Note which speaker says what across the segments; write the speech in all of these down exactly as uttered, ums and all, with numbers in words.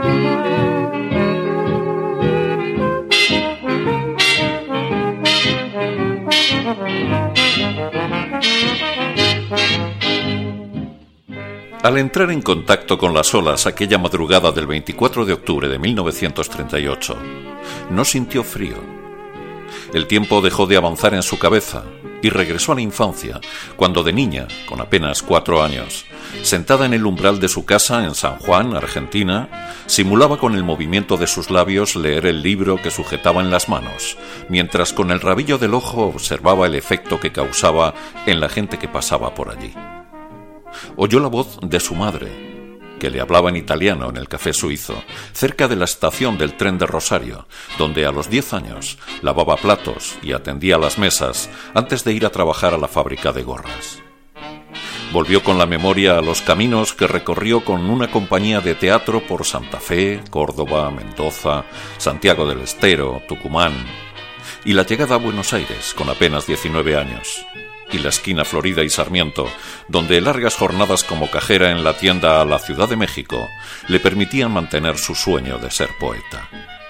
Speaker 1: Al entrar en contacto con las olas aquella madrugada del veinticuatro de octubre de mil novecientos treinta y ocho, no sintió frío. El tiempo dejó de avanzar en su cabeza y regresó a la infancia, cuando de niña, con apenas cuatro años, sentada en el umbral de su casa en San Juan, Argentina, simulaba con el movimiento de sus labios leer el libro que sujetaba en las manos, mientras con el rabillo del ojo observaba el efecto que causaba en la gente que pasaba por allí. Oyó la voz de su madre, que le hablaba en italiano en el café suizo, cerca de la estación del tren de Rosario, donde a los diez años lavaba platos y atendía las mesas antes de ir a trabajar a la fábrica de gorras. Volvió con la memoria a los caminos que recorrió con una compañía de teatro por Santa Fe, Córdoba, Mendoza, Santiago del Estero, Tucumán, y la llegada a Buenos Aires con apenas diecinueve años. Y la esquina Florida y Sarmiento, donde largas jornadas como cajera en la tienda a la Ciudad de México le permitían mantener su sueño de ser poeta.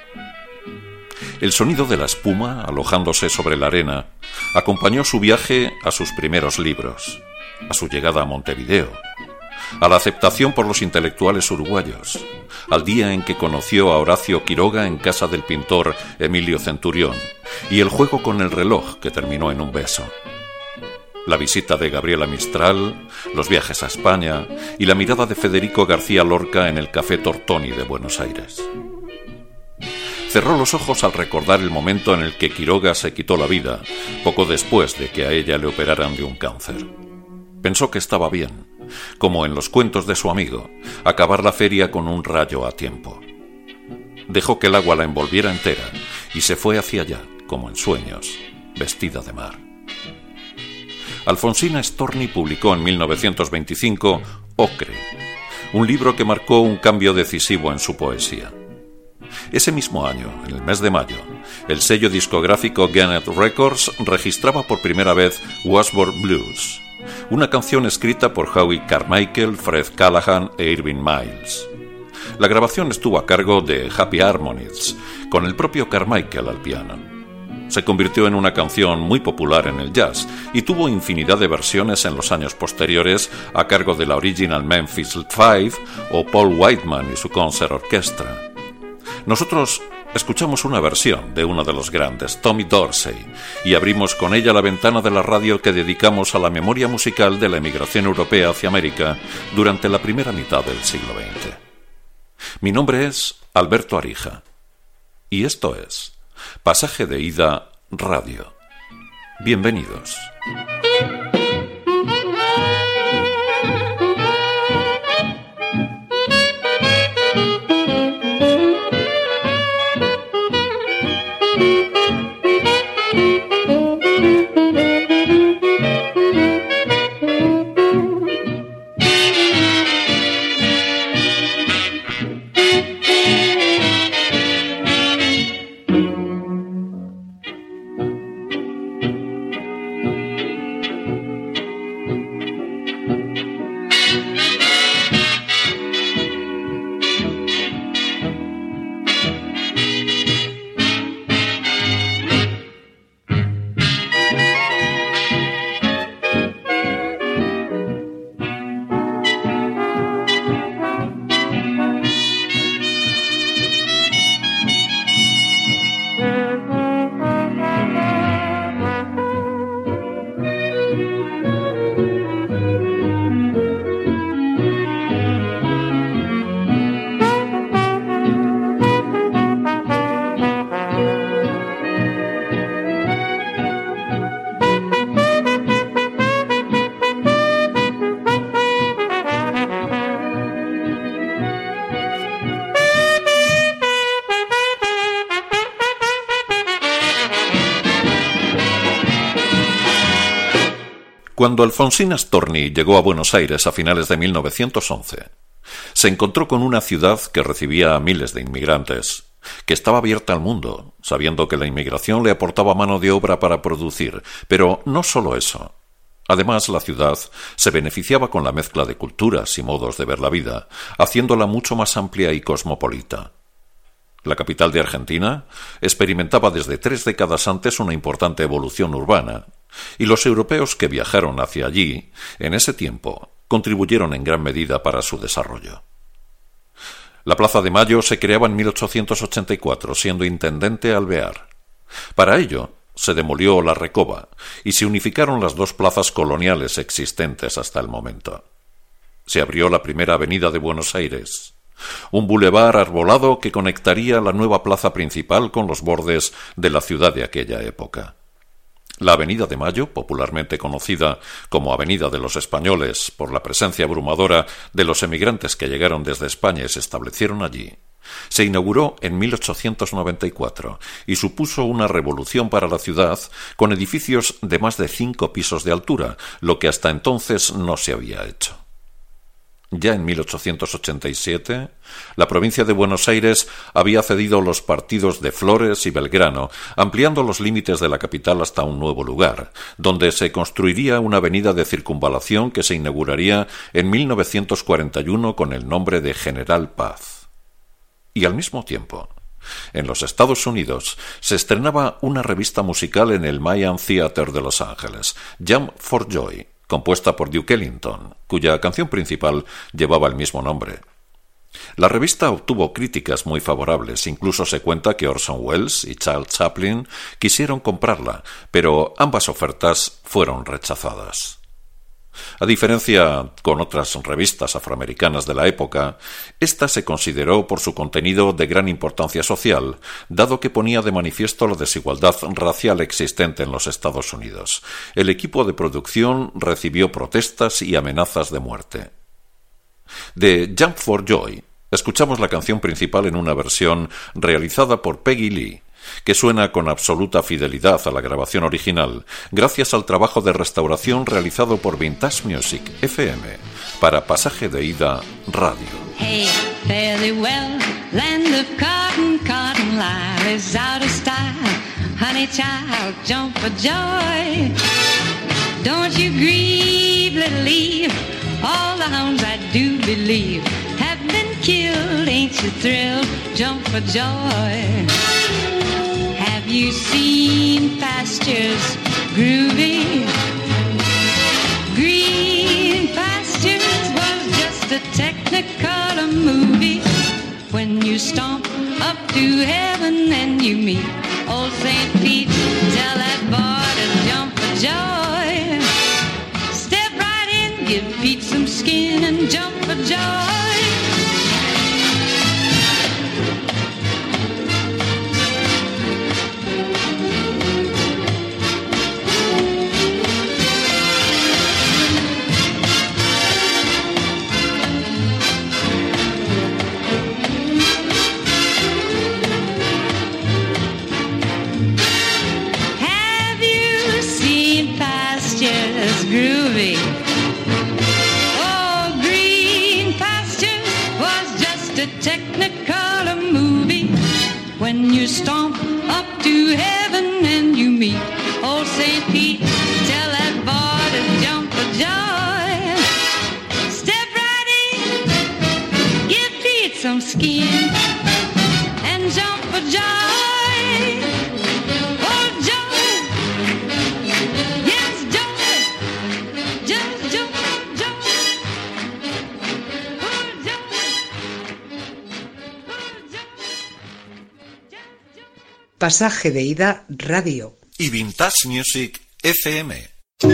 Speaker 1: El sonido de la espuma, alojándose sobre la arena, acompañó su viaje a sus primeros libros, a su llegada a Montevideo, a la aceptación por los intelectuales uruguayos, al día en que conoció a Horacio Quiroga en casa del pintor Emilio Centurión, y el juego con el reloj que terminó en un beso. La visita de Gabriela Mistral, los viajes a España y la mirada de Federico García Lorca en el Café Tortoni de Buenos Aires. Cerró los ojos al recordar el momento en el que Quiroga se quitó la vida, poco después de que a ella le operaran de un cáncer. Pensó que estaba bien, como en los cuentos de su amigo, acabar la feria con un rayo a tiempo. Dejó que el agua la envolviera entera y se fue hacia allá, como en sueños, vestida de mar. Alfonsina Storni publicó en mil novecientos veinticinco Ocre, un libro que marcó un cambio decisivo en su poesía. Ese mismo año, en el mes de mayo, el sello discográfico Gannett Records registraba por primera vez Washboard Blues, una canción escrita por Howie Carmichael, Fred Callahan e Irving Miles. La grabación estuvo a cargo de Happy Harmonies, con el propio Carmichael al piano. Se convirtió en una canción muy popular en el jazz y tuvo infinidad de versiones en los años posteriores a cargo de la Original Memphis Five o Paul Whiteman y su Concert Orchestra. Nosotros escuchamos una versión de uno de los grandes, Tommy Dorsey, y abrimos con ella la ventana de la radio que dedicamos a la memoria musical de la emigración europea hacia América durante la primera mitad del siglo veinte. Mi nombre es Alberto Arija y esto es Pasaje de Ida Radio. Bienvenidos. Cuando Alfonsina Storni llegó a Buenos Aires a finales de mil novecientos once, se encontró con una ciudad que recibía a miles de inmigrantes, que estaba abierta al mundo, sabiendo que la inmigración le aportaba mano de obra para producir, pero no solo eso. Además, la ciudad se beneficiaba con la mezcla de culturas y modos de ver la vida, haciéndola mucho más amplia y cosmopolita. La capital de Argentina experimentaba desde tres décadas antes una importante evolución urbana, y los europeos que viajaron hacia allí, en ese tiempo, contribuyeron en gran medida para su desarrollo. La Plaza de Mayo se creaba en mil ochocientos ochenta y cuatro, siendo intendente Alvear. Para ello, se demolió la Recoba y se unificaron las dos plazas coloniales existentes hasta el momento. Se abrió la primera avenida de Buenos Aires, un bulevar arbolado que conectaría la nueva plaza principal con los bordes de la ciudad de aquella época. La Avenida de Mayo, popularmente conocida como Avenida de los Españoles por la presencia abrumadora de los emigrantes que llegaron desde España y se establecieron allí, se inauguró en mil ochocientos noventa y cuatro y supuso una revolución para la ciudad con edificios de más de cinco pisos de altura, lo que hasta entonces no se había hecho. Ya en mil ochocientos ochenta y siete, la provincia de Buenos Aires había cedido los partidos de Flores y Belgrano, ampliando los límites de la capital hasta un nuevo lugar, donde se construiría una avenida de circunvalación que se inauguraría en mil novecientos cuarenta y uno con el nombre de General Paz. Y al mismo tiempo, en los Estados Unidos se estrenaba una revista musical en el Mayan Theater de Los Ángeles, Jump for Joy, compuesta por Duke Ellington, cuya canción principal llevaba el mismo nombre. La revista obtuvo críticas muy favorables, incluso se cuenta que Orson Welles y Charles Chaplin quisieron comprarla, pero ambas ofertas fueron rechazadas. A diferencia con otras revistas afroamericanas de la época, esta se consideró por su contenido de gran importancia social, dado que ponía de manifiesto la desigualdad racial existente en los Estados Unidos. El equipo de producción recibió protestas y amenazas de muerte. De Jump for Joy, escuchamos la canción principal en una versión realizada por Peggy Lee, que suena con absoluta fidelidad a la grabación original, gracias al trabajo de restauración realizado por Vintage Music F M para Pasaje de Ida Radio.
Speaker 2: Hey, fare thee well, land of cotton, cotton lyle is out of style. Honey child, jump for joy. Don't you grieve, little Eve, all the hounds I do believe have been killed. Ain't you thrilled? Jump for joy. Have you seen pastures groovy? Green Pastures was just a technicolor movie. When you stomp up to heaven and you meet old Saint Pete, tell that boy to jump for joy. Step right in, give Pete some skin and jump for joy. Groovy. Oh, Green Pastures was just a technicolor movie. When you stomp up to heaven and you meet old Saint Pete, tell that boy to jump for joy. Step right in, give Pete some skin and jump for joy.
Speaker 3: Pasaje de Ida Radio
Speaker 1: y Vintage Music F M.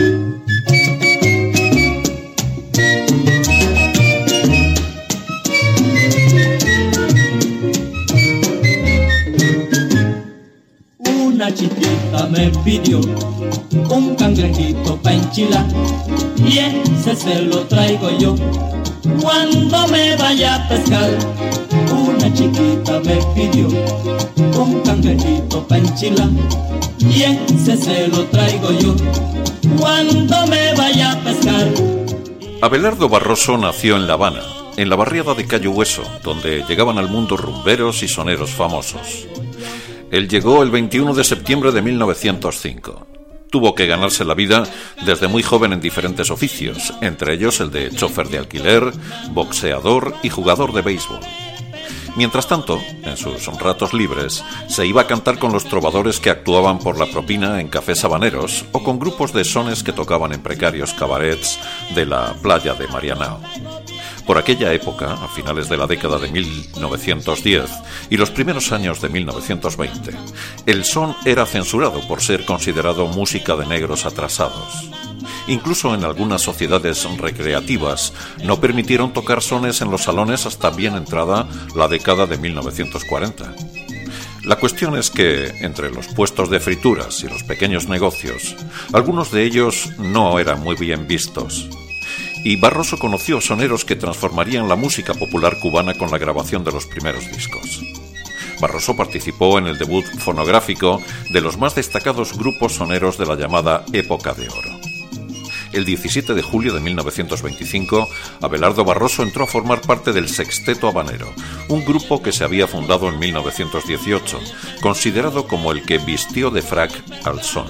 Speaker 4: Una chiquita me pidió un cangrejito pa' enchilar y ese se lo traigo yo cuando me vaya a pescar. Una chiquita me pidió un cangrejito pa' enchilar y ese se lo traigo yo cuando me vaya a pescar.
Speaker 1: Abelardo Barroso nació en La Habana, en la barriada de Cayo Hueso, donde llegaban al mundo rumberos y soneros famosos. Él llegó el veintiuno de septiembre de mil novecientos cinco. Tuvo que ganarse la vida desde muy joven en diferentes oficios, entre ellos el de chofer de alquiler, boxeador y jugador de béisbol. Mientras tanto, en sus ratos libres, se iba a cantar con los trovadores que actuaban por la propina en cafés habaneros o con grupos de sones que tocaban en precarios cabarets de la playa de Marianao. Por aquella época, a finales de la década de mil novecientos diez y los primeros años de mil novecientos veinte, el son era censurado por ser considerado música de negros atrasados. Incluso en algunas sociedades recreativas no permitieron tocar sones en los salones hasta bien entrada la década de mil novecientos cuarenta. La cuestión es que, entre los puestos de frituras y los pequeños negocios, algunos de ellos no eran muy bien vistos. Y Barroso conoció soneros que transformarían la música popular cubana con la grabación de los primeros discos. Barroso participó en el debut fonográfico de los más destacados grupos soneros de la llamada Época de Oro. El diecisiete de julio de mil novecientos veinticinco, Abelardo Barroso entró a formar parte del Sexteto Habanero, un grupo que se había fundado en mil novecientos dieciocho, considerado como el que vistió de frac al son.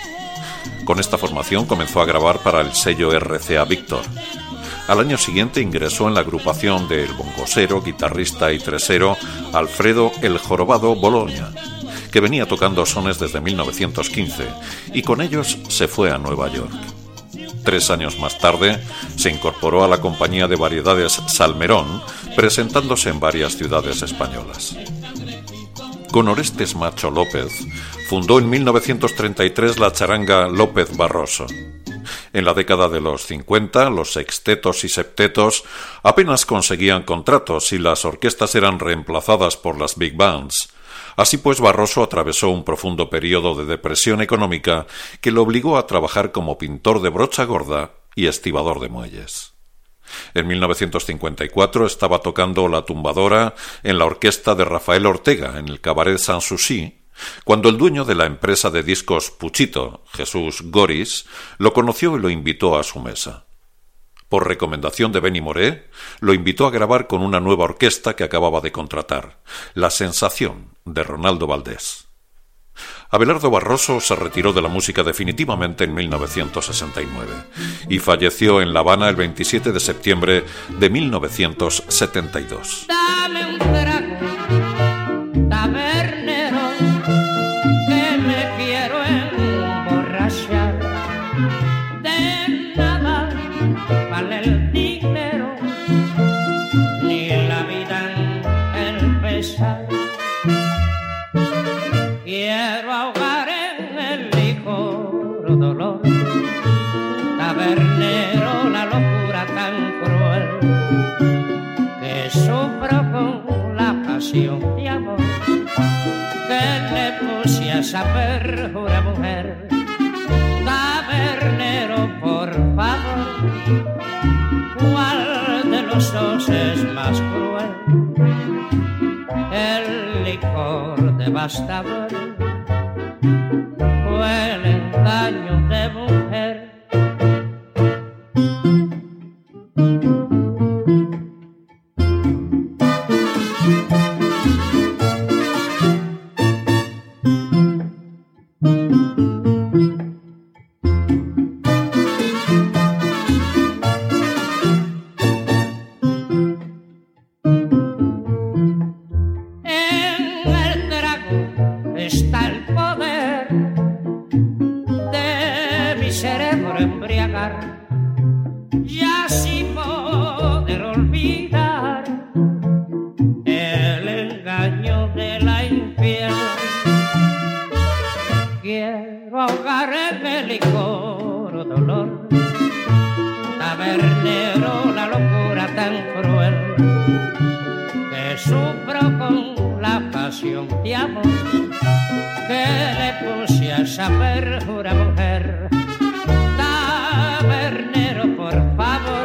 Speaker 1: Con esta formación comenzó a grabar para el sello R C A Víctor. Al año siguiente ingresó en la agrupación del bongosero, guitarrista y tresero Alfredo El Jorobado Bologna, que venía tocando sones desde mil novecientos quince, y con ellos se fue a Nueva York. Tres años más tarde, se incorporó a la compañía de variedades Salmerón, presentándose en varias ciudades españolas. Con Orestes Macho López, fundó en mil novecientos treinta y tres la charanga López Barroso. En la década de los cincuenta, los sextetos y septetos apenas conseguían contratos y las orquestas eran reemplazadas por las big bands. Así pues, Barroso atravesó un profundo periodo de depresión económica que lo obligó a trabajar como pintor de brocha gorda y estibador de muelles. En mil novecientos cincuenta y cuatro estaba tocando la tumbadora en la orquesta de Rafael Ortega en el cabaret Sanssouci, cuando el dueño de la empresa de discos Puchito, Jesús Goris, lo conoció y lo invitó a su mesa. Por recomendación de Benny Moré, lo invitó a grabar con una nueva orquesta que acababa de contratar, La Sensación, de Ronaldo Valdés. Abelardo Barroso se retiró de la música definitivamente en mil novecientos sesenta y nueve y falleció en La Habana el veintisiete de septiembre de mil novecientos setenta y dos.
Speaker 5: Dame un trago, tabernero, que me quiero emborrachar. De nada vale el dinero, ni la vida empezar. Quiero ahogar en el licor dolor, tabernero, la locura tan cruel, que sufro con la pasión de amor, que le puse a saber una mujer. Tabernero, por favor, ¿cuál de los dos es más cruel? El licor devastador o el engaño de mujer. Ya sin poder olvidar el engaño de la infiel. Quiero ahogar en el licor dolor, tabernero, la locura tan cruel, que sufro con la pasión de amor, que le puse a saber una mujer. Tabernero, por favor,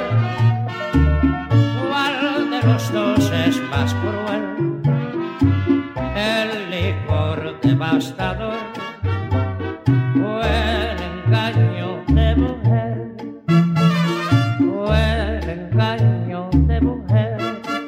Speaker 5: ¿cuál de los dos es más cruel? El licor devastador o el engaño de mujer, o el engaño de mujer,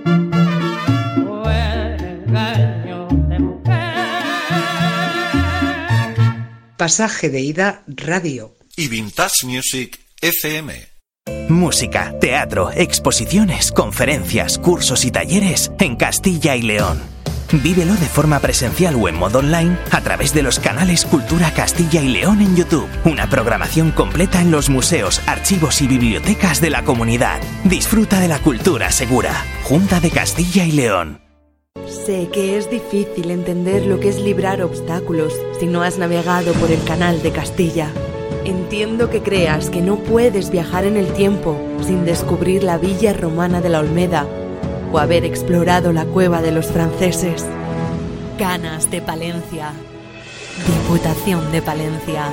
Speaker 5: o el engaño de mujer.
Speaker 3: Pasaje de Ida Radio
Speaker 1: y Vintage Music F M.
Speaker 6: Música, teatro, exposiciones, conferencias, cursos y talleres en Castilla y León. Vívelo de forma presencial o en modo online a través de los canales Cultura Castilla y León en YouTube. Una programación completa en los museos, archivos y bibliotecas de la comunidad. Disfruta de la cultura segura. Junta de Castilla y León.
Speaker 7: Sé que es difícil entender lo que es librar obstáculos si no has navegado por el Canal de Castilla. Entiendo que creas que no puedes viajar en el tiempo sin descubrir la villa romana de la Olmeda o haber explorado la cueva de los franceses. Ganas de Palencia. Diputación de Palencia.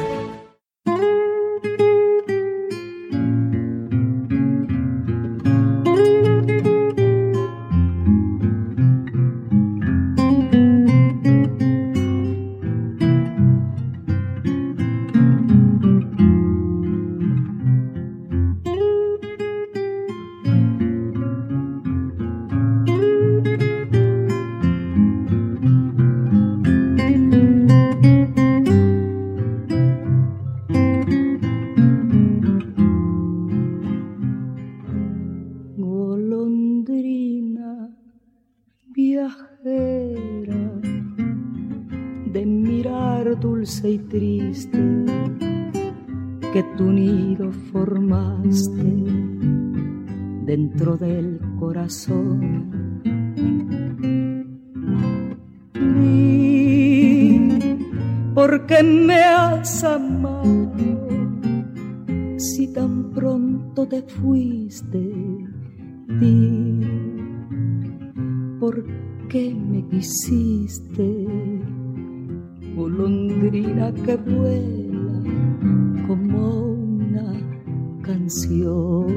Speaker 8: Y triste que tu nido formaste dentro del corazón. Di, ¿por qué me has amado si tan pronto te fuiste? Di, ¿por qué me quisiste? Golondrina que vuela como una canción.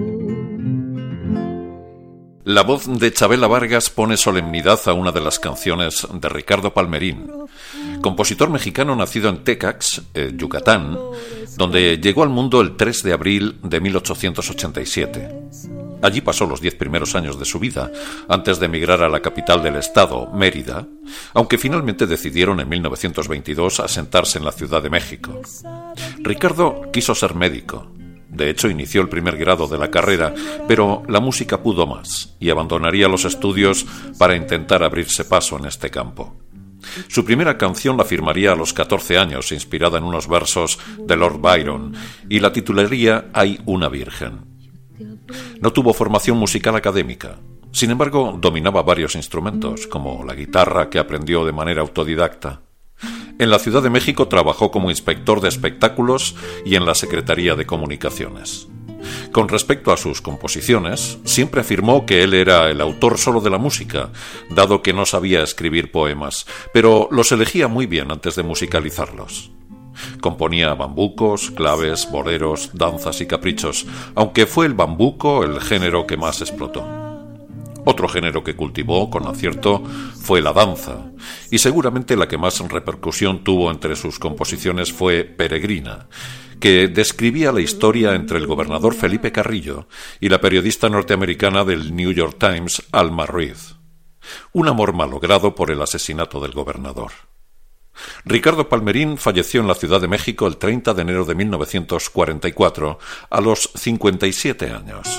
Speaker 1: La voz de Chabela Vargas pone solemnidad a una de las canciones de Ricardo Palmerín, compositor mexicano nacido en Tecax, eh, Yucatán, donde llegó al mundo el tres de abril de mil ochocientos ochenta y siete. Allí pasó los diez primeros años de su vida, antes de emigrar a la capital del estado, Mérida, aunque finalmente decidieron en mil novecientos veintidós asentarse en la Ciudad de México. Ricardo quiso ser médico. De hecho, inició el primer grado de la carrera, pero la música pudo más y abandonaría los estudios para intentar abrirse paso en este campo. Su primera canción la firmaría a los catorce años, inspirada en unos versos de Lord Byron, y la titularía Hay una Virgen. No tuvo formación musical académica. Sin embargo, dominaba varios instrumentos, como la guitarra, que aprendió de manera autodidacta. En la Ciudad de México trabajó como inspector de espectáculos y en la Secretaría de Comunicaciones. Con respecto a sus composiciones, siempre afirmó que él era el autor solo de la música, dado que no sabía escribir poemas, pero los elegía muy bien antes de musicalizarlos. Componía bambucos, claves, boleros, danzas y caprichos, aunque fue el bambuco el género que más explotó. Otro género que cultivó con acierto fue la danza, y seguramente la que más repercusión tuvo entre sus composiciones fue Peregrina, que describía la historia entre el gobernador Felipe Carrillo y la periodista norteamericana del New York Times, Alma Reed. Un amor malogrado por el asesinato del gobernador. Ricardo Palmerín falleció en la Ciudad de México el treinta de enero de mil novecientos cuarenta y cuatro, a los cincuenta y siete años.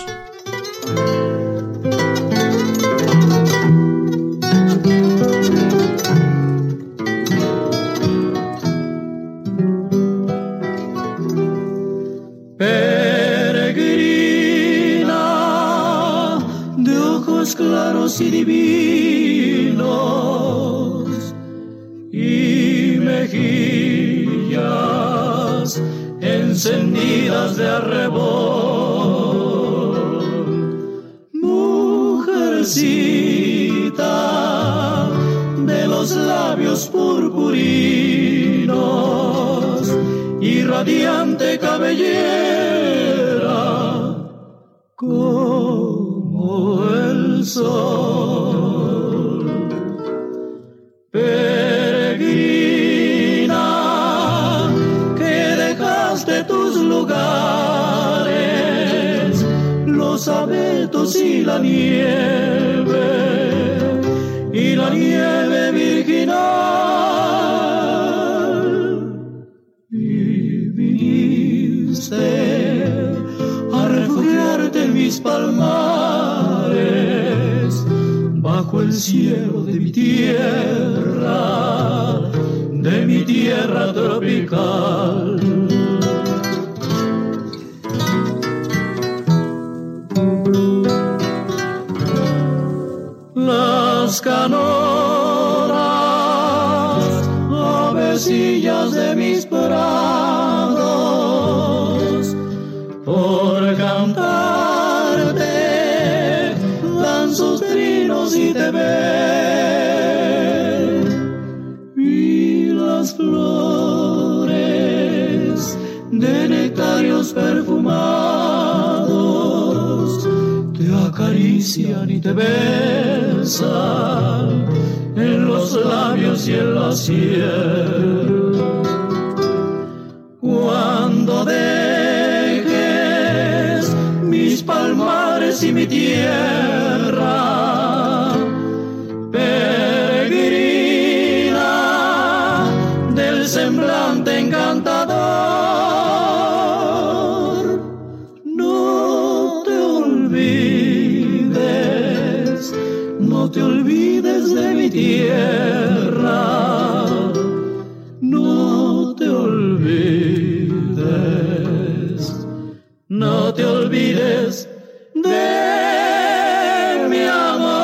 Speaker 4: Peregrina de ojos claros y divinos y mejillas encendidas de arrebol, mujercita de los labios purpurinos y radiante cabellera como el sol. Peregrina, que dejaste tus lugares, los abetos y la nieve, y la nieve virginal, y bajo el cielo de mi tierra, de mi tierra tropical. Las canoras, avecillas de mis prados, por cantarte dan sus trinos y te ven. Y las flores de nectarios perfumados te acarician y te besan en los labios y en la sien. Cuando dejes mis palmares y mi tierra, peregrina del semblante encantador, no te olvides, no te olvides de mi tierra, no te olvides, no te olvides de mi amor.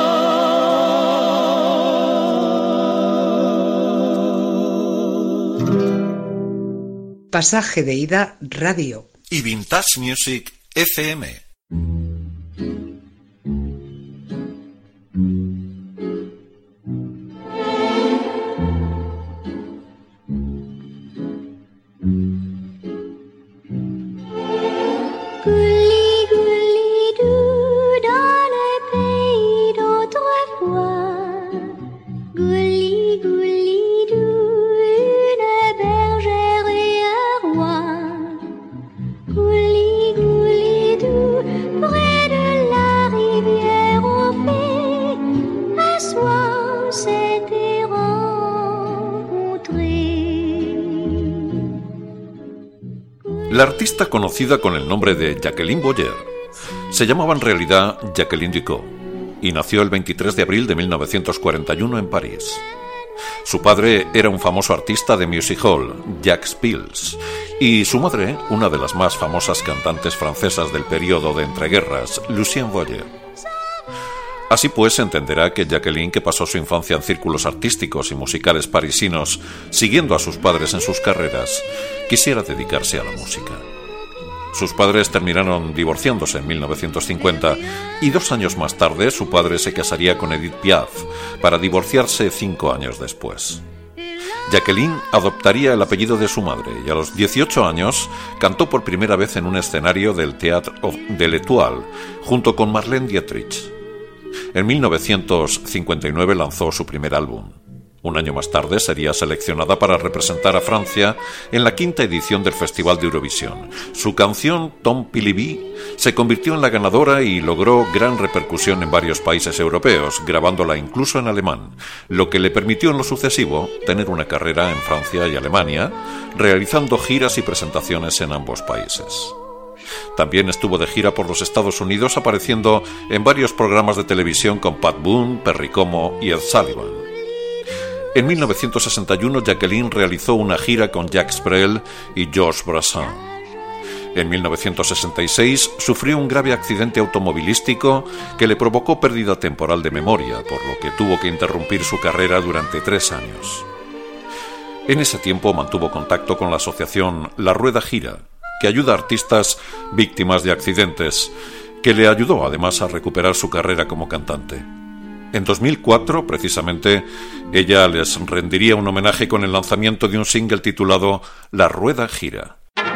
Speaker 3: Pasaje de ida radio.
Speaker 1: Y Vintage Music F M. La artista conocida con el nombre de Jacqueline Boyer se llamaba en realidad Jacqueline Ducot y nació el veintitrés de abril de mil novecientos cuarenta y uno en París. Su padre era un famoso artista de music hall, Jacques Pils, y su madre, una de las más famosas cantantes francesas del periodo de entreguerras, Lucienne Boyer. Así pues, se entenderá que Jacqueline, que pasó su infancia en círculos artísticos y musicales parisinos, siguiendo a sus padres en sus carreras, quisiera dedicarse a la música. Sus padres terminaron divorciándose en mil novecientos cincuenta y dos años más tarde su padre se casaría con Edith Piaf para divorciarse cinco años después. Jacqueline adoptaría el apellido de su madre y a los dieciocho años cantó por primera vez en un escenario del Théâtre de l'Étoile junto con Marlène Dietrich. En mil novecientos cincuenta y nueve lanzó su primer álbum. Un año más tarde sería seleccionada para representar a Francia en la quinta edición del Festival de Eurovisión. Su canción Tom Pilibi se convirtió en la ganadora y logró gran repercusión en varios países europeos, grabándola incluso en alemán, lo que le permitió en lo sucesivo tener una carrera en Francia y Alemania, realizando giras y presentaciones en ambos países. También estuvo de gira por los Estados Unidos, apareciendo en varios programas de televisión con Pat Boone, Perry Como y Ed Sullivan. En mil novecientos sesenta y uno, Jacqueline realizó una gira con Jacques Brel y Georges Brassens. En mil novecientos sesenta y seis sufrió un grave accidente automovilístico que le provocó pérdida temporal de memoria, por lo que tuvo que interrumpir su carrera durante tres años. En ese tiempo mantuvo contacto con la asociación La Rueda Gira, que ayuda a artistas víctimas de accidentes, que le ayudó además a recuperar su carrera como cantante. En dos mil cuatro, precisamente, ella les rendiría un homenaje con el lanzamiento de un single titulado La Rueda Gira.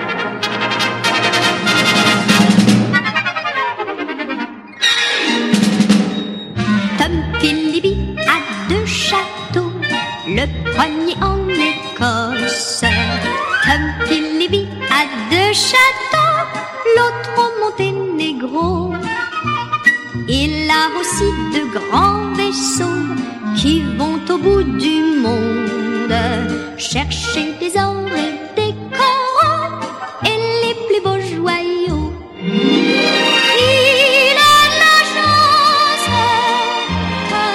Speaker 9: Tom Philippe a deux châteaux, le premier en Écosse. Tom Philippe a deux châteaux, l'autre au Monténégro. Il a aussi de grands vaisseaux qui vont au bout du monde chercher des ors et des coraux et les plus beaux joyaux. Il a la chance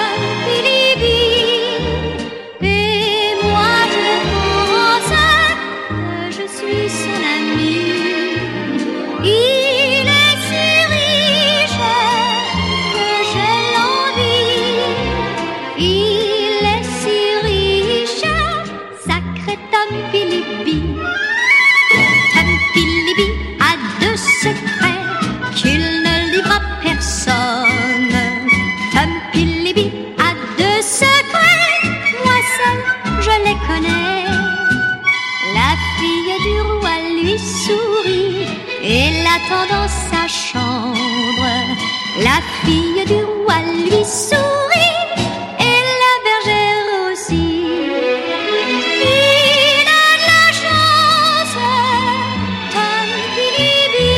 Speaker 9: et la tendance à chambre. La fille du roi lui sourit et la bergère aussi. Il a de la chance, Tom Bilibi,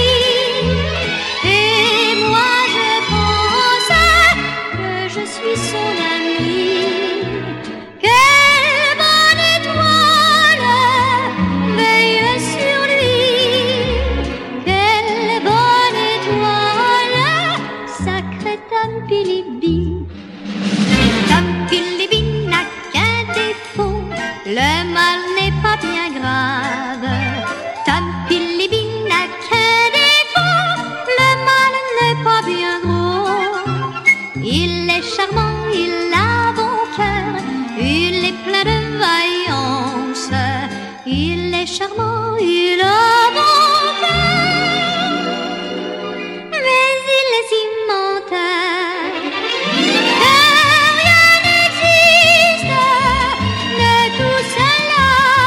Speaker 9: et moi je pense que je suis son amie. Quelle bonne étoile veille sur lui, quelle bonne étoile, sacré Tom Bilibi. Tom Bilibi n'a qu'un défaut, le mal n'est pas bien grave. Tom Bilibi n'a qu'un défaut, le mal n'est pas bien gros. Il est charmant, il a bon cœur, il est plein de vaillance. Il est charmant, il a bon cœur, mais il est si menteur que rien n'existe de tout cela.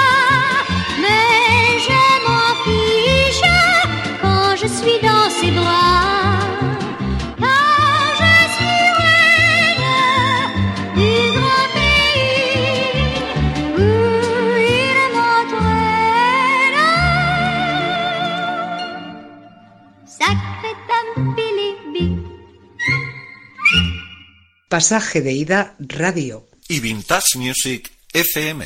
Speaker 9: Mais je m'en fiche quand je suis dans ses bras, car je suis reine du grand pays où il m'entraîne. Sacré Tom Bilibi.
Speaker 3: Pasaje de ida radio.
Speaker 1: Y Vintage Music F M.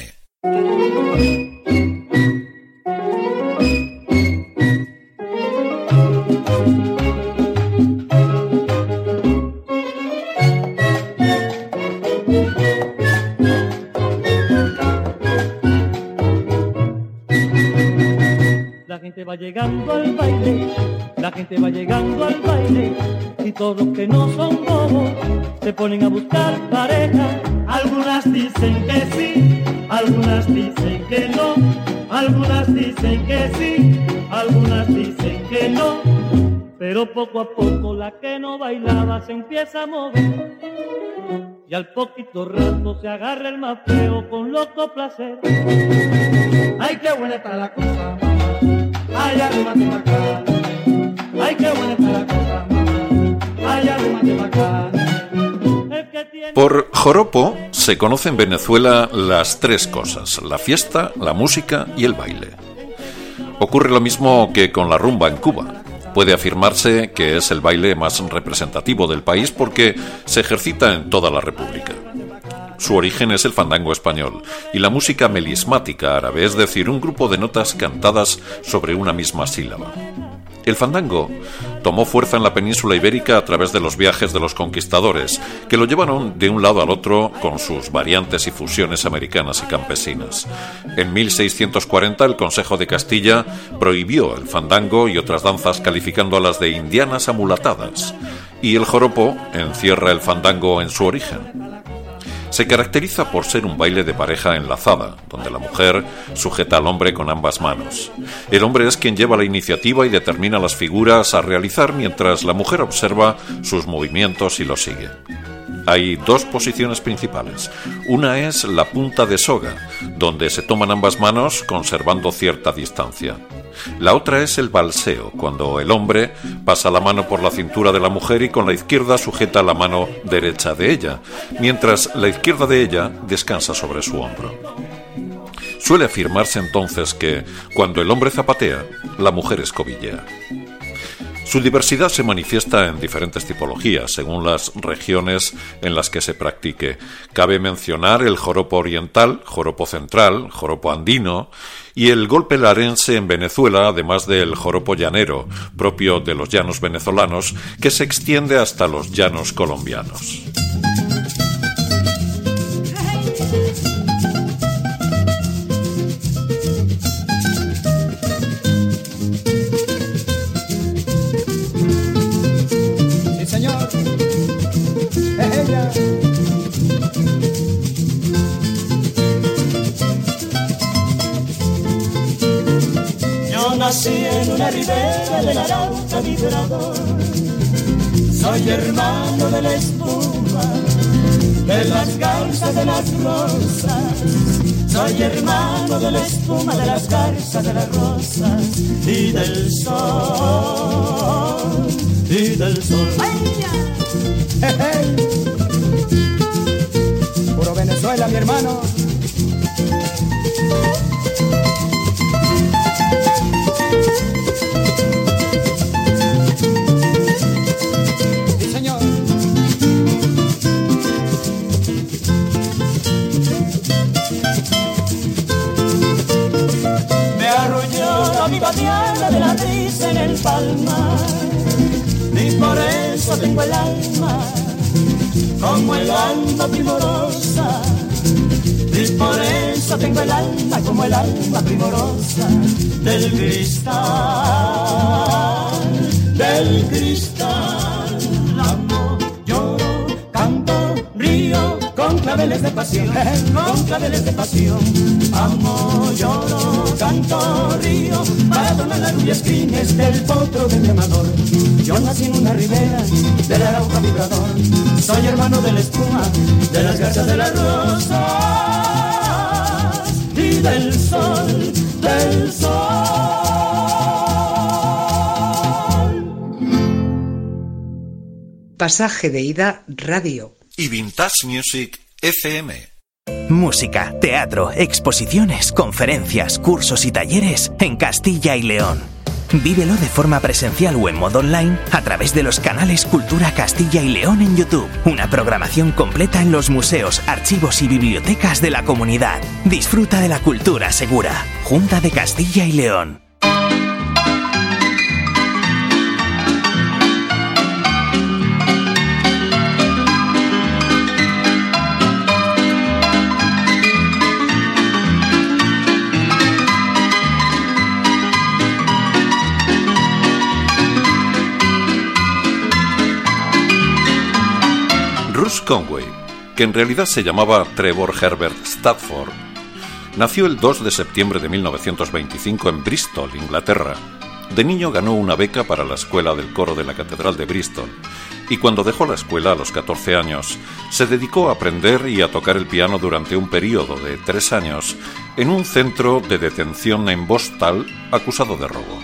Speaker 4: La gente va llegando al baile, la gente va llegando al baile, y todos los que no son bobos se ponen a buscar pareja. Algunas dicen que sí, algunas dicen que no, algunas dicen que sí, algunas dicen que no, pero poco a poco la que no bailaba se empieza a mover, y al poquito rato se agarra el más feo con loco placer. Ay, qué buena está la cosa, mamá. Ay, arrímate pa' acá. Ay, qué buena está la cosa, mamá. Ay, arrímate pa' acá.
Speaker 1: Por joropo se conoce en Venezuela las tres cosas: la fiesta, la música y el baile. Ocurre lo mismo que con la rumba en Cuba. Puede afirmarse que es el baile más representativo del país porque se ejercita en toda la República. Su origen es el fandango español y la música melismática árabe, es decir, un grupo de notas cantadas sobre una misma sílaba. El fandango tomó fuerza en la península ibérica a través de los viajes de los conquistadores, que lo llevaron de un lado al otro con sus variantes y fusiones americanas y campesinas. En mil seiscientos cuarenta el Consejo de Castilla prohibió el fandango y otras danzas calificándolas de indianas amulatadas, y el joropo encierra el fandango en su origen. Se caracteriza por ser un baile de pareja enlazada, donde la mujer sujeta al hombre con ambas manos. El hombre es quien lleva la iniciativa y determina las figuras a realizar, mientras la mujer observa sus movimientos y los sigue. Hay dos posiciones principales. Una es la punta de soga, donde se toman ambas manos conservando cierta distancia. La otra es el balseo, cuando el hombre pasa la mano por la cintura de la mujer y con la izquierda sujeta la mano derecha de ella, mientras la izquierda de ella descansa sobre su hombro. Suele afirmarse entonces que cuando el hombre zapatea, la mujer escobillea. Su diversidad se manifiesta en diferentes tipologías, según las regiones en las que se practique. Cabe mencionar el joropo oriental, joropo central, joropo andino y el golpe larense en Venezuela, además del joropo llanero, propio de los llanos venezolanos, que se extiende hasta los llanos colombianos.
Speaker 10: Nací en una ribera del Arauca vibrador. Soy hermano de la espuma, de las garzas, de las rosas, Soy hermano de la espuma, de las garzas, de las rosas y del sol, y del sol. Hey, hey. Puro Venezuela, mi hermano. Sí, señor. Me arrulló la viva diana de la risa en el palmar, y por eso tengo el alma como el alma primorosa, y por eso tengo el alma como el alma primorosa del cristal, del cristal. Amo, lloro, canto, río, con claveles de pasión, con claveles de pasión. Amo, lloro, canto, río, para donar las rubias crines del potro de mi amador. Yo nací en una ribera del Arauca vibrador, soy hermano de la espuma, de las garzas, de las rosas y del sol, del sol.
Speaker 3: Pasaje de ida radio.
Speaker 1: Y Vintage Music F M.
Speaker 6: Música, teatro, exposiciones, conferencias, cursos y talleres en Castilla y León. Vívelo de forma presencial o en modo online a través de los canales Cultura Castilla y León en YouTube. Una programación completa en los museos, archivos y bibliotecas de la comunidad. Disfruta de la cultura segura. Junta de Castilla y León.
Speaker 1: Russ Conway, que en realidad se llamaba Trevor Herbert Stafford, nació el dos de septiembre de mil novecientos veinticinco en Bristol, Inglaterra. De niño ganó una beca para la escuela del coro de la Catedral de Bristol, y cuando dejó la escuela a los catorce años, se dedicó a aprender y a tocar el piano durante un período de tres años en un centro de detención en Borstal acusado de robo.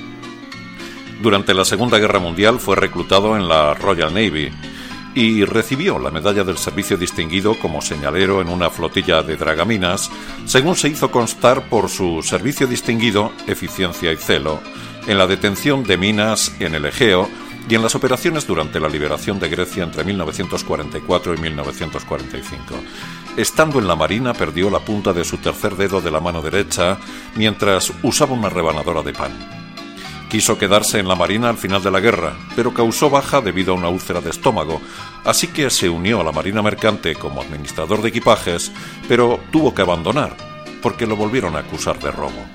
Speaker 1: Durante la Segunda Guerra Mundial fue reclutado en la Royal Navy y recibió la medalla del servicio distinguido como señalero en una flotilla de dragaminas, según se hizo constar por su servicio distinguido, eficiencia y celo, en la detención de minas en el Egeo y en las operaciones durante la liberación de Grecia entre mil novecientos cuarenta y cuatro y mil novecientos cuarenta y cinco. Estando en la marina, perdió la punta de su tercer dedo de la mano derecha mientras usaba una rebanadora de pan. Quiso quedarse en la marina al final de la guerra, pero causó baja debido a una úlcera de estómago, así que se unió a la marina mercante como administrador de equipajes, pero tuvo que abandonar, porque lo volvieron a acusar de robo.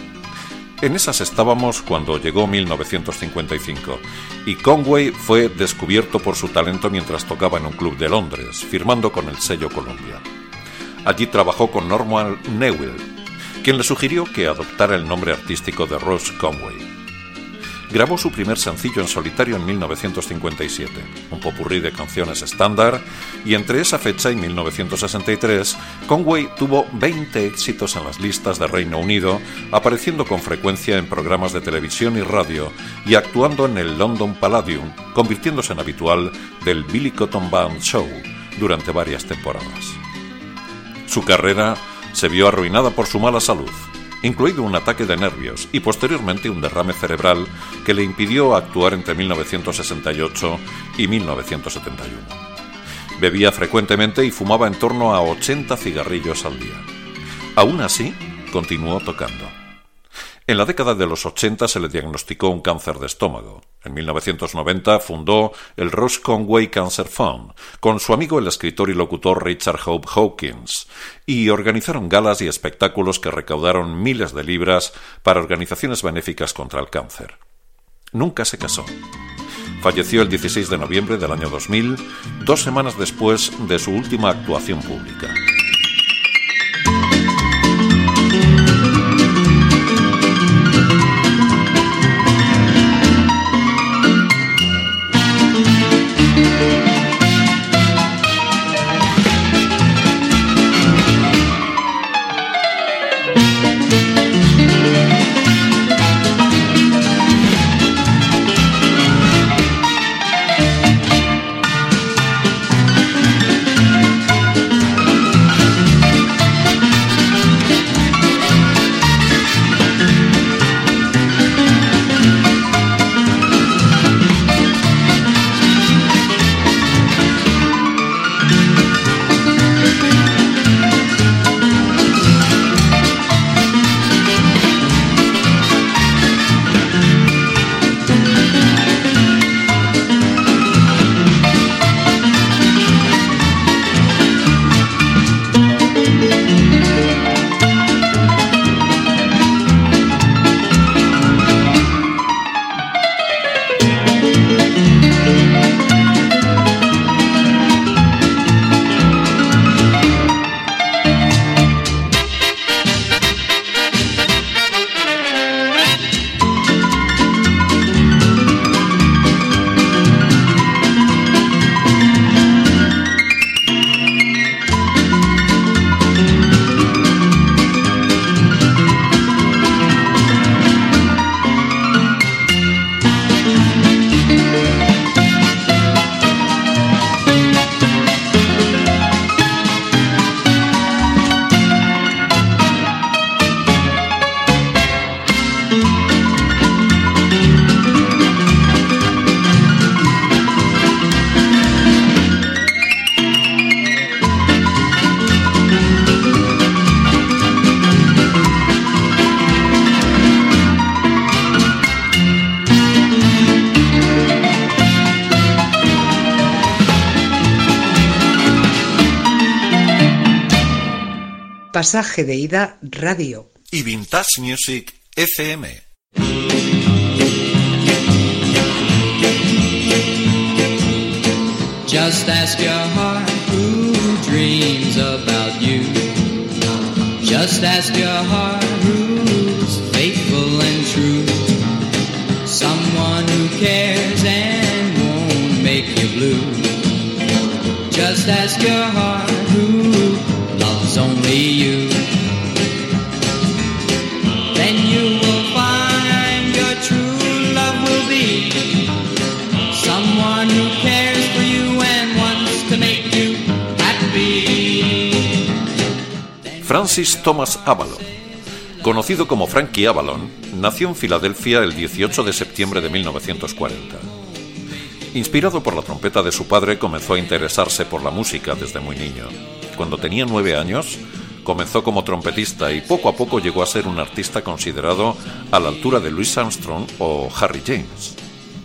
Speaker 1: En esas estábamos cuando llegó mil novecientos cincuenta y cinco, y Conway fue descubierto por su talento mientras tocaba en un club de Londres, firmando con el sello Columbia. Allí trabajó con Norman Newell, quien le sugirió que adoptara el nombre artístico de Russ Conway. Grabó su primer sencillo en solitario en mil novecientos cincuenta y siete, un popurrí de canciones estándar, y entre esa fecha y mil novecientos sesenta y tres, Conway tuvo veinte éxitos en las listas de Reino Unido, apareciendo con frecuencia en programas de televisión y radio y actuando en el London Palladium, convirtiéndose en habitual del Billy Cotton Band Show durante varias temporadas. Su carrera se vio arruinada por su mala salud, incluido un ataque de nervios y posteriormente un derrame cerebral que le impidió actuar entre mil novecientos sesenta y ocho y mil novecientos setenta y uno. Bebía frecuentemente y fumaba en torno a ochenta cigarrillos al día. Aún así, continuó tocando. En la década de los ochenta se le diagnosticó un cáncer de estómago. En mil novecientos noventa fundó el Russ Conway Cancer Fund con su amigo el escritor y locutor Richard Hope Hawkins y organizaron galas y espectáculos que recaudaron miles de libras para organizaciones benéficas contra el cáncer. Nunca se casó. Falleció el dieciséis de noviembre del año dos mil, dos semanas después de su última actuación pública.
Speaker 3: Pasaje de ida radio.
Speaker 1: Y Vintage Music F M.
Speaker 11: Just ask your heart who dreams about you. Just ask your heart who's faithful and true. Someone who cares and won't make you blue. Just ask your heart who loves only you. Then you will find your true love will be someone who cares for you and wants to make you happy.
Speaker 1: Francis Thomas Avalon, conocido como Frankie Avalon, nació en Filadelfia el dieciocho de septiembre de mil novecientos cuarenta. Inspirado por la trompeta de su padre, comenzó a interesarse por la música desde muy niño. Cuando tenía nueve años, comenzó como trompetista y poco a poco llegó a ser un artista considerado a la altura de Louis Armstrong o Harry James.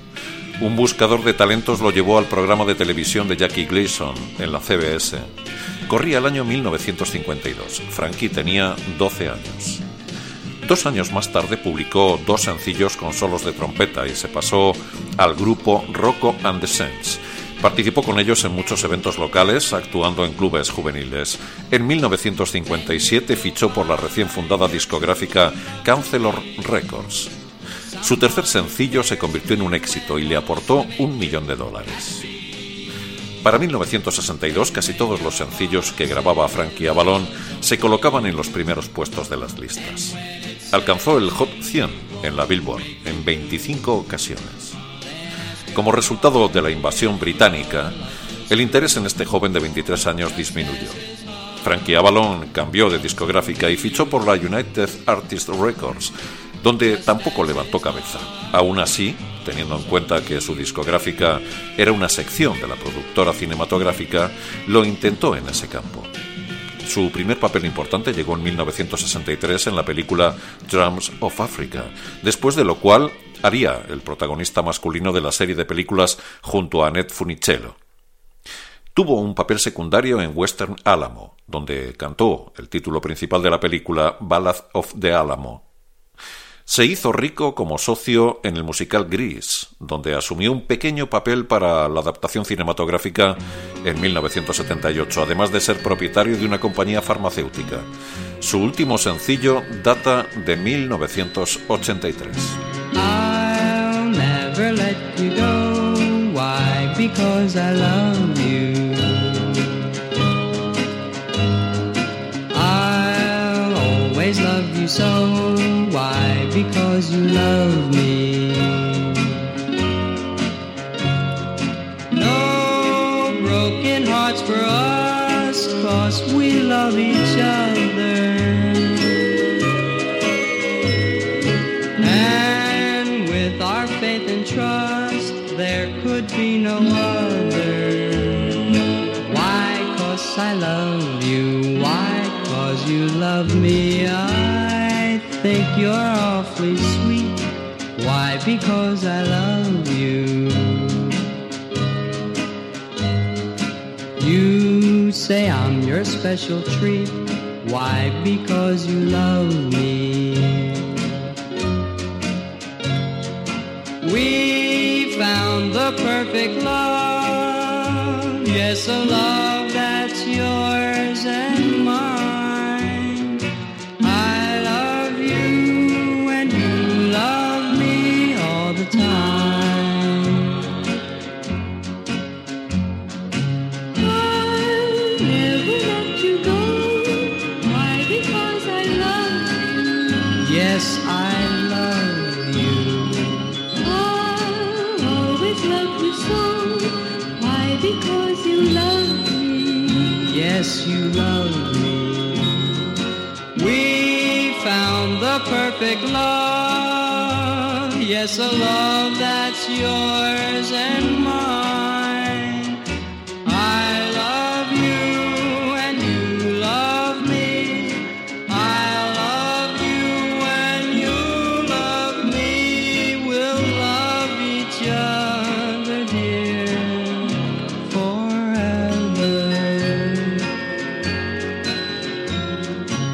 Speaker 1: Un buscador de talentos lo llevó al programa de televisión de Jackie Gleason en la C B S. Corría el año mil novecientos cincuenta y dos. Frankie tenía doce años. Dos años más tarde publicó dos sencillos con solos de trompeta y se pasó al grupo Rocco and the Saints. Participó con ellos en muchos eventos locales, actuando en clubes juveniles. En mil novecientos cincuenta y siete fichó por la recién fundada discográfica Counselor Records. Su tercer sencillo se convirtió en un éxito y le aportó un millón de dólares. Para mil novecientos sesenta y dos, casi todos los sencillos que grababa Frankie Avalon se colocaban en los primeros puestos de las listas. Alcanzó el Hot cien en la Billboard en veinticinco ocasiones. Como resultado de la invasión británica, el interés en este joven de veintitrés años disminuyó. Frankie Avalon cambió de discográfica y fichó por la United Artists Records, donde tampoco levantó cabeza. Aún así, teniendo en cuenta que su discográfica era una sección de la productora cinematográfica, lo intentó en ese campo. Su primer papel importante llegó en mil novecientos sesenta y tres en la película Drums of Africa, después de lo cual haría el protagonista masculino de la serie de películas junto a Annette Funicello. Tuvo un papel secundario en Western Alamo, donde cantó el título principal de la película Ballad of the Alamo. Se hizo rico como socio en el musical Grease, donde asumió un pequeño papel para la adaptación cinematográfica en mil novecientos setenta y ocho, además de ser propietario de una compañía farmacéutica. Su último sencillo data de mil novecientos ochenta y tres.
Speaker 11: I'll never let you go. Why? Because I love you. I'll always love you so. Why? Because you love me. No broken hearts for us, 'cause we love each other. And with our faith and trust, there could be no other. Why? 'Cause I love you. Why? 'Cause you love me. I think you're awfully sweet. Why? Because I love you. You say I'm your special treat. Why? Because you love me. We found the perfect love. Yes, a love that's yours and mine. Yes, I love you.
Speaker 8: I'll always love you so. Why? Because you love me.
Speaker 11: Yes, you love me. We found the perfect love. Yes, a love that's yours and mine. I love you and you love me. I love you and you love me. We'll love each other, dear, forever.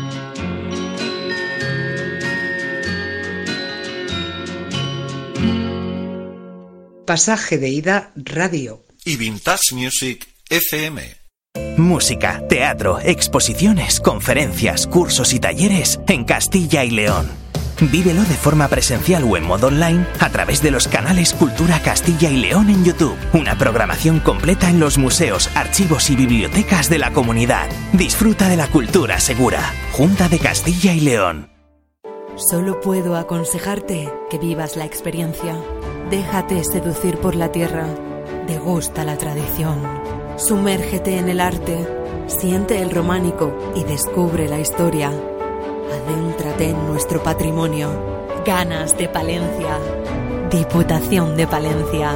Speaker 3: Pasaje de Ida Radio
Speaker 1: y Vintage Music F M.
Speaker 6: Música, teatro, exposiciones, conferencias, cursos y talleres en Castilla y León. Vívelo de forma presencial o en modo online a través de los canales Cultura Castilla y León en YouTube. Una programación completa en los museos, archivos y bibliotecas de la comunidad. Disfruta de la cultura segura. Junta de Castilla y León.
Speaker 7: Solo puedo aconsejarte que vivas la experiencia. Déjate seducir por la tierra. Degusta la tradición. Sumérgete en el arte. Siente el románico y descubre la historia. Adéntrate en nuestro patrimonio. Ganas de Palencia. Diputación de Palencia.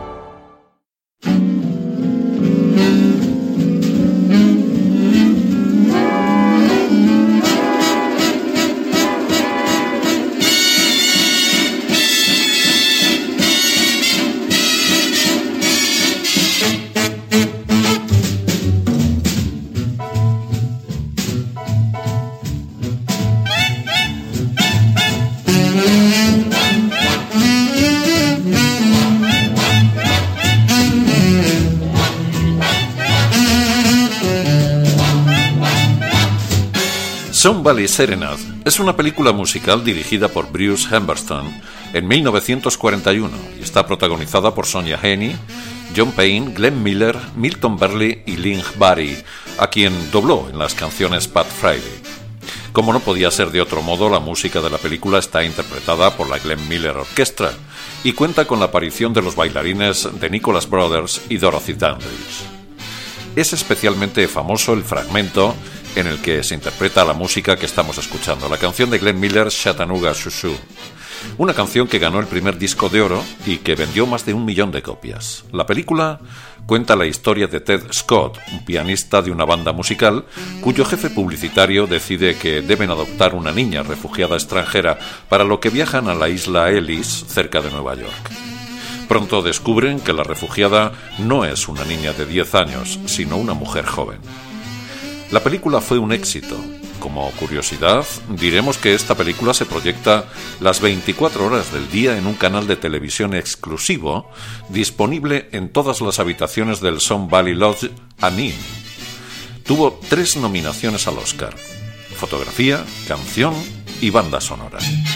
Speaker 1: Sun Valley Serenade es una película musical dirigida por Bruce Humberstone en mil novecientos cuarenta y uno y está protagonizada por Sonja Henie, John Payne, Glenn Miller, Milton Berle y Lynn Barry, a quien dobló en las canciones Pat Friday. Como no podía ser de otro modo, la música de la película está interpretada por la Glenn Miller Orchestra y cuenta con la aparición de los bailarines The Nicholas Brothers y Dorothy Dandridge. Es especialmente famoso el fragmento en el que se interpreta la música que estamos escuchando, la canción de Glenn Miller, Chattanooga Shoo Shoo, una canción que ganó el primer disco de oro y que vendió más de un millón de copias. La película cuenta la historia de Ted Scott, un pianista de una banda musical cuyo jefe publicitario decide que deben adoptar una niña refugiada extranjera, para lo que viajan a la isla Ellis, cerca de Nueva York. Pronto descubren que la refugiada no es una niña de diez años, sino una mujer joven. La película fue un éxito. Como curiosidad, diremos que esta película se proyecta las veinticuatro horas del día en un canal de televisión exclusivo disponible en todas las habitaciones del Sun Valley Lodge and Inn. Tuvo tres nominaciones al Oscar: fotografía, canción y banda sonora.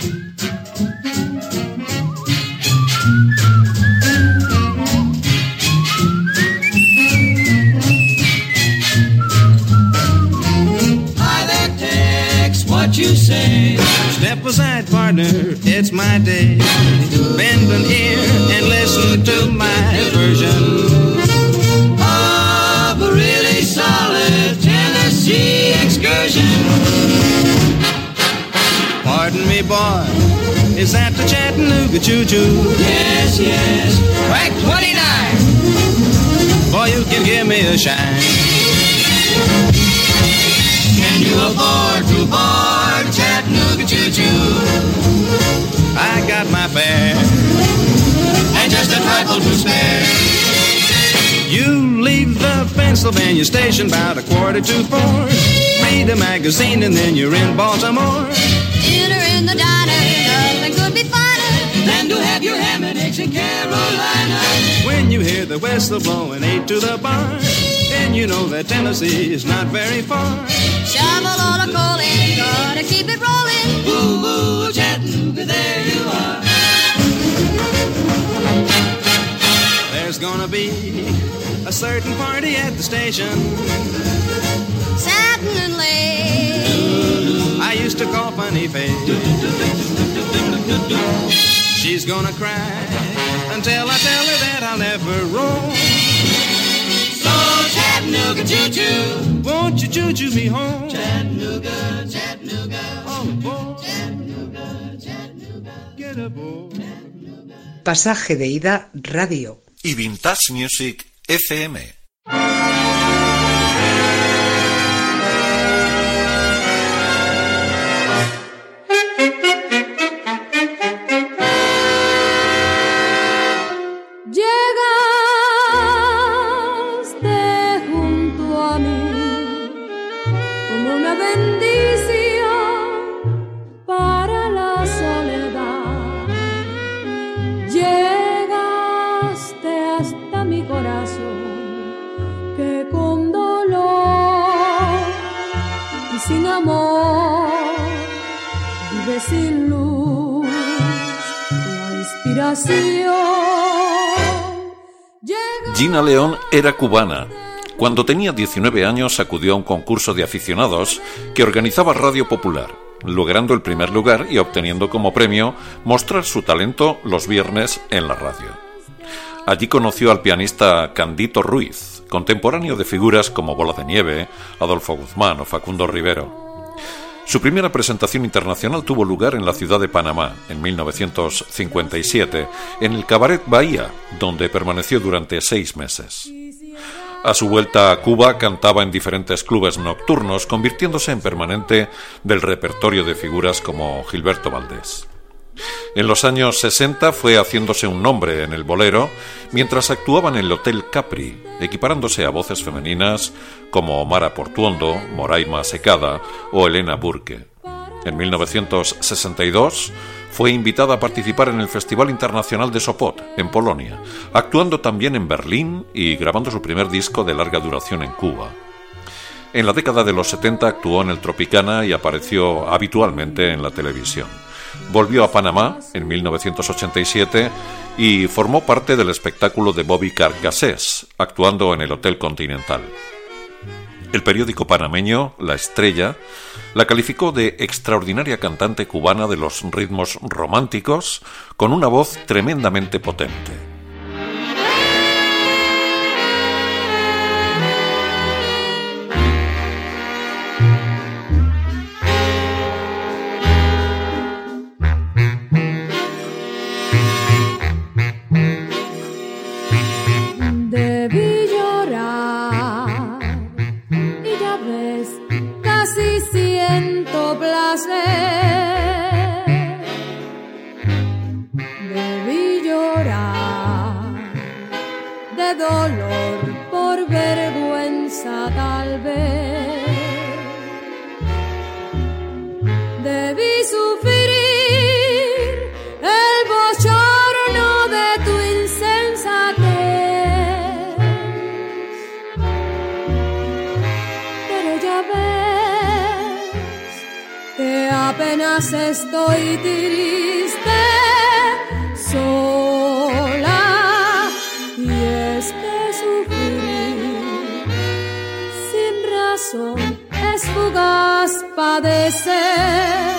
Speaker 11: What you say? Step aside, partner, it's my day. Bend an ear and listen to my version of a really solid Tennessee excursion. Pardon me, boy, is that the Chattanooga choo-choo? Yes, yes, track twenty-nine. Boy, you can give me a shine. Can you afford to board Chattanooga choo-choo? I got my fare and just a trifle to spare. You leave the Pennsylvania station about a quarter to four. Read a magazine and then you're in Baltimore.
Speaker 9: Dinner in the diner, nothing could be finer
Speaker 11: than to have your ham and eggs in Carolina. When you hear the whistle blowing eight to the bar, then you know that Tennessee is not very far.
Speaker 9: Shovel all a calling, gotta keep it rolling.
Speaker 11: Woo woo, Chattanooga, there you are. There's gonna be a certain party at the station.
Speaker 9: Satin and lace,
Speaker 11: I used to call Funny Face. She's gonna cry until I tell her that I'll never roam. So Chattanooga choo-choo, won't you choo-choo me home? Chattanooga, Chattanooga, all aboard. Chattanooga, Chattanooga, get aboard.
Speaker 3: Pasaje de Ida Radio
Speaker 1: y Vintage Music F M.
Speaker 8: Para la soledad llegas sin luz, la inspiración.
Speaker 1: Gina León era cubana. Cuando tenía diecinueve años acudió a un concurso de aficionados que organizaba Radio Popular, logrando el primer lugar y obteniendo como premio mostrar su talento los viernes en la radio. Allí conoció al pianista Candito Ruiz, contemporáneo de figuras como Bola de Nieve, Adolfo Guzmán o Facundo Rivero. Su primera presentación internacional tuvo lugar en la ciudad de Panamá, en mil novecientos cincuenta y siete, en el Cabaret Bahía, donde permaneció durante seis meses. A su vuelta a Cuba cantaba en diferentes clubes nocturnos, convirtiéndose en permanente del repertorio de figuras como Gilberto Valdés. En los años sesenta fue haciéndose un nombre en el bolero mientras actuaba en el Hotel Capri, equiparándose a voces femeninas como Mara Portuondo, Moraima Secada o Elena Burke. En mil novecientos sesenta y dos fue invitada a participar en el Festival Internacional de Sopot, en Polonia, actuando también en Berlín y grabando su primer disco de larga duración en Cuba. En la década de los setenta actuó en el Tropicana y apareció habitualmente en la televisión. Volvió a Panamá en mil novecientos ochenta y siete y formó parte del espectáculo de Bobby Carcassés, actuando en el Hotel Continental. El periódico panameño La Estrella la calificó de extraordinaria cantante cubana de los ritmos románticos, con una voz tremendamente potente.
Speaker 8: Debí llorar y ya ves, casi siento placer. Debí llorar de dolor por vergüenza tal vez. Debí sufrir el bochorno de tu insensatez. Que apenas estoy triste, sola, y es que sufrir sin razón es fugaz padecer.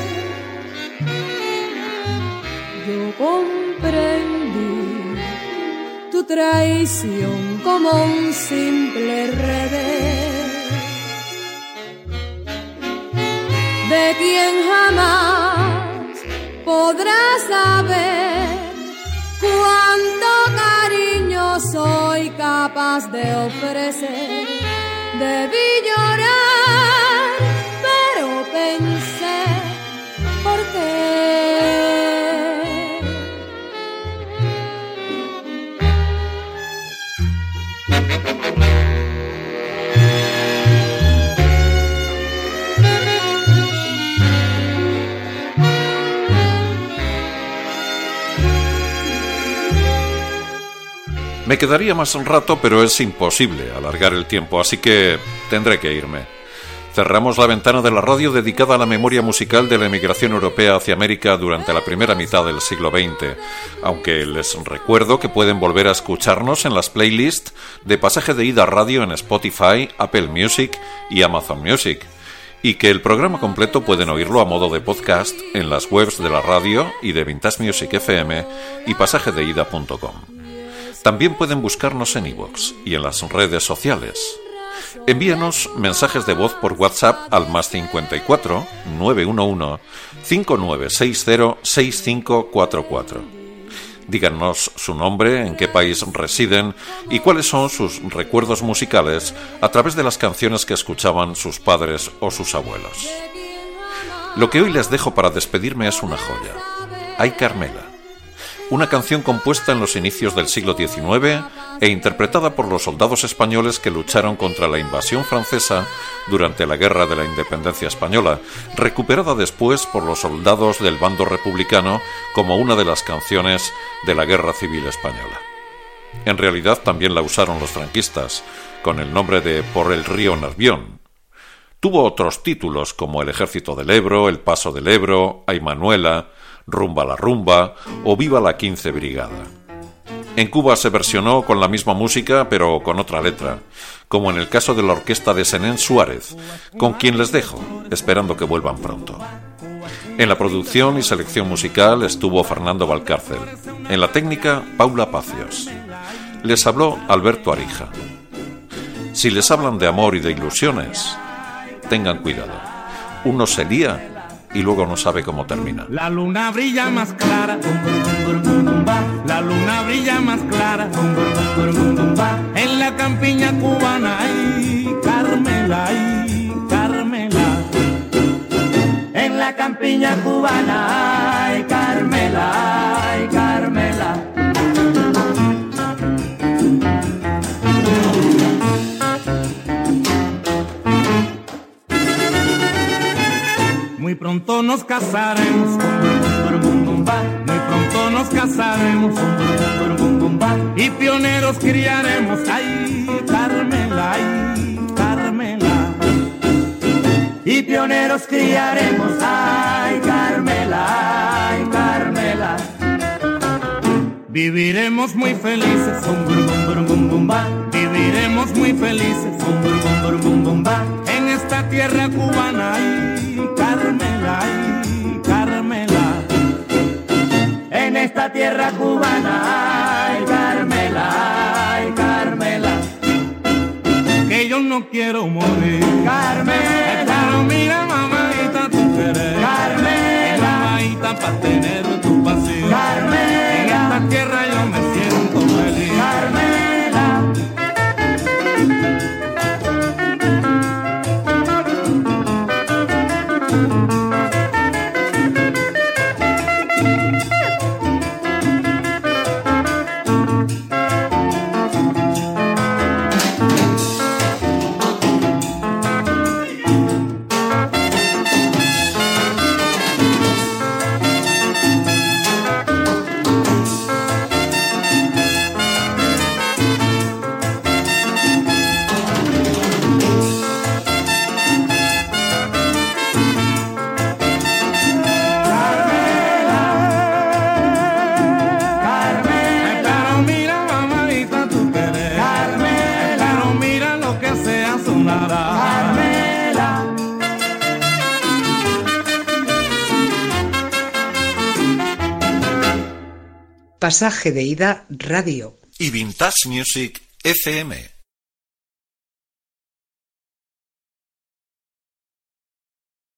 Speaker 8: Yo comprendí tu traición como un simple revés de quien jamás podrás saber cuánto cariño soy capaz de ofrecer. Debí llorar, pero pensé, ¿por qué?
Speaker 1: Me quedaría más un rato, pero es imposible alargar el tiempo, así que tendré que irme. Cerramos la ventana de la radio dedicada a la memoria musical de la emigración europea hacia América durante la primera mitad del siglo veinte, aunque les recuerdo que pueden volver a escucharnos en las playlists de Pasaje de Ida Radio en Spotify, Apple Music y Amazon Music, y que el programa completo pueden oírlo a modo de podcast en las webs de la radio y de Vintage Music F M y pasaje de ida punto com. También pueden buscarnos en iVoox y en las redes sociales. Envíenos mensajes de voz por WhatsApp al más cincuenta y cuatro, novecientos once, cincuenta y nueve sesenta, sesenta y cinco cuarenta y cuatro. Díganos su nombre, en qué país residen y cuáles son sus recuerdos musicales a través de las canciones que escuchaban sus padres o sus abuelos. Lo que hoy les dejo para despedirme es una joya. Ay Carmela. Una canción compuesta en los inicios del siglo diecinueve e interpretada por los soldados españoles que lucharon contra la invasión francesa durante la Guerra de la Independencia Española, recuperada después por los soldados del bando republicano como una de las canciones de la Guerra Civil Española. En realidad también la usaron los franquistas, con el nombre de Por el río Nervión. Tuvo otros títulos como El Ejército del Ebro, El Paso del Ebro, Ay Manuela, Rumba la Rumba o Viva la quince Brigada. En Cuba se versionó con la misma música pero con otra letra, como en el caso de la orquesta de Senén Suárez, con quien les dejo, esperando que vuelvan pronto. En la producción y selección musical estuvo Fernando Valcárcel, en la técnica Paula Pacios. Les habló Alberto Arija. Si les hablan de amor y de ilusiones, tengan cuidado. Uno se lía y luego no sabe cómo termina.
Speaker 10: La luna brilla más clara, la luna brilla más clara, en la campiña cubana, ay, Carmela, ay, Carmela. En la campiña cubana, ay, Carmela, ay, Carmela. Muy pronto nos casaremos, muy pronto nos casaremos, y pioneros criaremos, ay, Carmela, ay, Carmela. Y pioneros criaremos, ay, Carmela, ay, Carmela. Viviremos muy felices, viviremos muy felices, en esta tierra cubana, ay, Carmela, ay, Carmela. En esta tierra cubana, ay, Carmela, ay, Carmela. Que yo no quiero morir, Carmela. Pero mira, mamadita, tu querer, Carmela. Mamadita, pa' tener tu pasión, Carmela. En esta tierra yo me siento feliz, Carmela.
Speaker 3: Pasaje de Ida Radio
Speaker 1: y Vintage Music F M.